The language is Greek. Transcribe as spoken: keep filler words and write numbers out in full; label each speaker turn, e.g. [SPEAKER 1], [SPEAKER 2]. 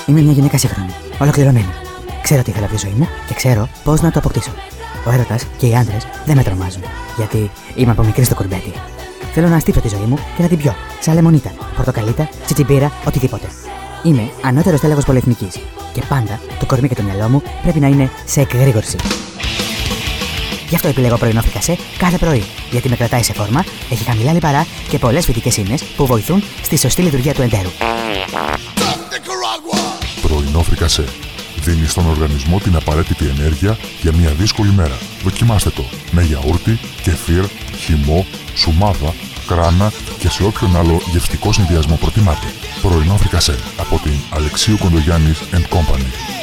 [SPEAKER 1] Είμαι μια γυναίκα σύγχρονη, ολοκληρωμένη. Ξέρω τι θέλω από τη ζωή μου και ξέρω πώς να το αποκτήσω. Ο έρωτας και οι άντρες δεν με τρομάζουν, γιατί είμαι από μικρή στο κουρμπέτι. Θέλω να στύψω τη ζωή μου και να την πιω, σαν λεμονίτα, πορτοκαλίτα, τσιτσιμπίρα, οτιδήποτε. Είμαι ανώτερος τέλεχος πολυεθνικής και πάντα το κορμί και το μυαλό μου πρέπει να είναι σε εκγρήγορση. Γι' αυτό επιλέγω πρωινό φρικασέ κάθε πρωί, γιατί με κρατάει σε φόρμα, έχει χαμηλά λιπαρά και πολλές φυτικές ίνες που βοηθούν στη σωστή λειτουργία του εντέρου.
[SPEAKER 2] Πρωινό φρικασέ. Δίνει στον οργανισμό την απαραίτητη ενέργεια για μια δύσκολη μέρα. Δοκιμάστε το με γιαούρτι, κεφίρ, χυμό, σουμάδα, κράνα και σε όποιον άλλο γευστικό συνδυασμό προτιμάτε. Πρωινό φρικασέ από την Αλεξίου Κοντογιάννης and Company.